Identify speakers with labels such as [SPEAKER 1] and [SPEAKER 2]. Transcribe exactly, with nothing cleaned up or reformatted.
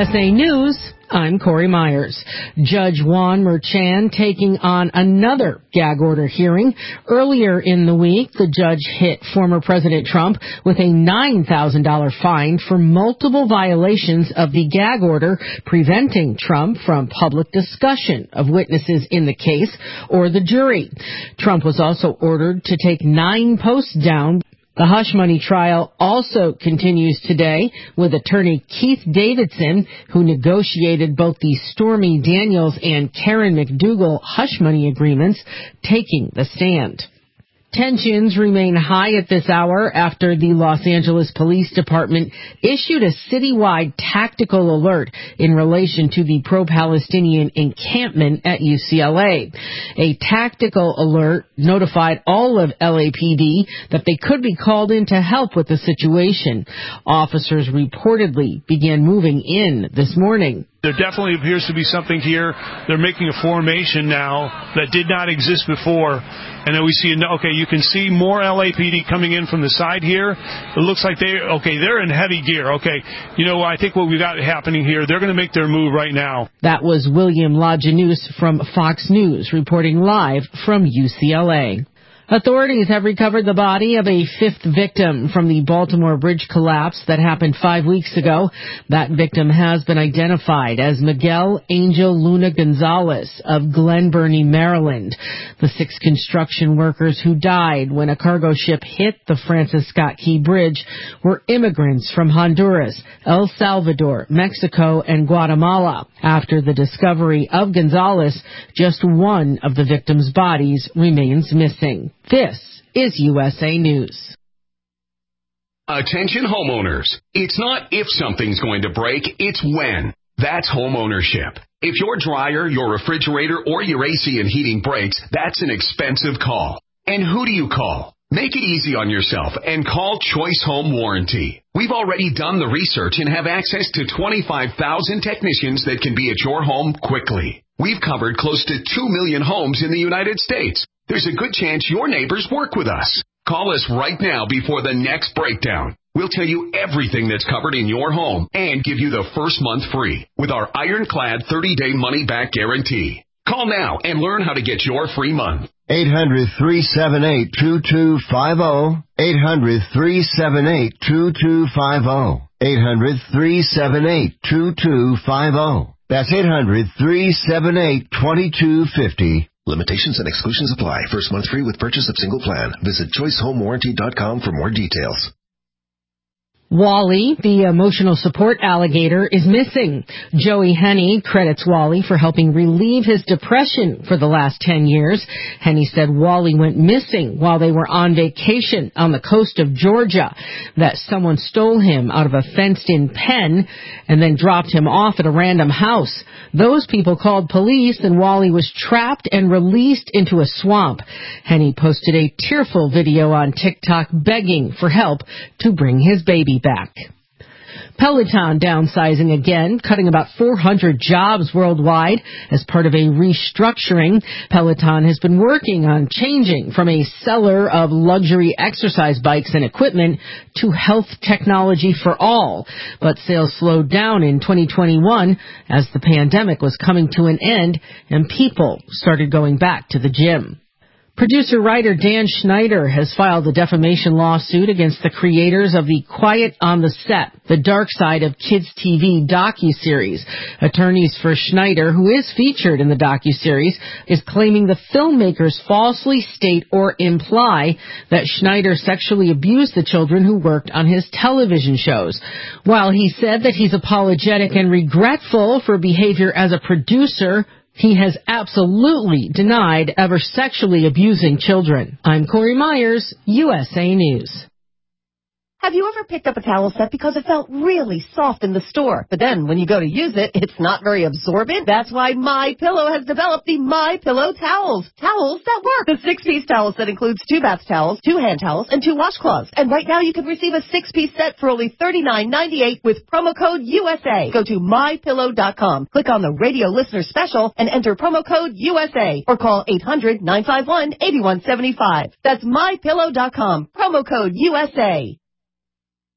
[SPEAKER 1] S A News, I'm Corey Myers. Judge Juan Merchan taking on another gag order hearing. Earlier in the week, the judge hit former President Trump with a nine thousand dollars fine for multiple violations of the gag order preventing Trump from public discussion of witnesses in the case or the jury. Trump was also ordered to take nine posts down. The hush money trial also continues today with attorney Keith Davidson, who negotiated both the Stormy Daniels and Karen McDougal hush money agreements, taking the stand. Tensions remain high at this hour after the Los Angeles Police Department issued a citywide tactical alert in relation to the pro-Palestinian encampment at U C L A. A tactical alert notified all of L A P D that they could be called in to help with the situation. Officers reportedly began moving in this morning.
[SPEAKER 2] There definitely appears to be something here. They're making a formation now that did not exist before. And then we see, okay, you can see more L A P D coming in from the side here. It looks like they, okay, they're in heavy gear. Okay, you know, I think what we've got happening here, they're going to make their move right now.
[SPEAKER 1] That was William Lajanus from Fox News reporting live from U C L A. Authorities have recovered the body of a fifth victim from the Baltimore Bridge collapse that happened five weeks ago. That victim has been identified as Miguel Angel Luna Gonzalez of Glen Burnie, Maryland. The six construction workers who died when a cargo ship hit the Francis Scott Key Bridge were immigrants from Honduras, El Salvador, Mexico, and Guatemala. After the discovery of Gonzalez, just one of the victims' bodies remains missing. This is U S A News.
[SPEAKER 3] Attention homeowners. It's not if something's going to break, it's when. That's home ownership. If your dryer, your refrigerator, or your A C and heating breaks, that's an expensive call. And who do you call? Make it easy on yourself and call Choice Home Warranty. We've already done the research and have access to twenty-five thousand technicians that can be at your home quickly. We've covered close to two million homes in the United States. There's a good chance your neighbors work with us. Call us right now before the next breakdown. We'll tell you everything that's covered in your home and give you the first month free with our ironclad thirty-day money-back guarantee. Call now and learn how to get your free month.
[SPEAKER 4] eight hundred, three seven eight, two two five zero. eight hundred, three seven eight, two two five zero. eight hundred, three seven eight, two two five zero. That's eight hundred, three seven eight, two two five zero.
[SPEAKER 5] Limitations and exclusions apply. First month free with purchase of single plan. Visit choice home warranty dot com for more details.
[SPEAKER 1] Wally, the emotional support alligator, is missing. Joey Henney credits Wally for helping relieve his depression for the last ten years. Henney said Wally went missing while they were on vacation on the coast of Georgia, that someone stole him out of a fenced-in pen and then dropped him off at a random house. Those people called police and Wally was trapped and released into a swamp. Henney posted a tearful video on TikTok begging for help to bring his baby back. Peloton downsizing again, cutting about four hundred jobs worldwide as part of a restructuring. Peloton has been working on changing from a seller of luxury exercise bikes and equipment to health technology for all. But sales slowed down in twenty twenty-one as the pandemic was coming to an end and people started going back to the gym. Producer-writer Dan Schneider has filed a defamation lawsuit against the creators of the Quiet on the Set, The Dark Side of Kids T V docuseries. Attorneys for Schneider, who is featured in the docuseries, is claiming the filmmakers falsely state or imply that Schneider sexually abused the children who worked on his television shows. While he said that he's apologetic and regretful for behavior as a producer, he has absolutely denied ever sexually abusing children. I'm Corey Myers, U S A News.
[SPEAKER 6] Have you ever picked up a towel set because it felt really soft in the store, but then when you go to use it, it's not very absorbent? That's why MyPillow has developed the MyPillow towels. Towels that work. The six-piece towel set includes two bath towels, two hand towels, and two washcloths. And right now you can receive a six-piece set for only thirty-nine ninety-eight with promo code U S A. Go to my pillow dot com, click on the radio listener special, and enter promo code U S A, or call eight hundred, nine five one, eight one seven five. That's my pillow dot com, promo code U S A.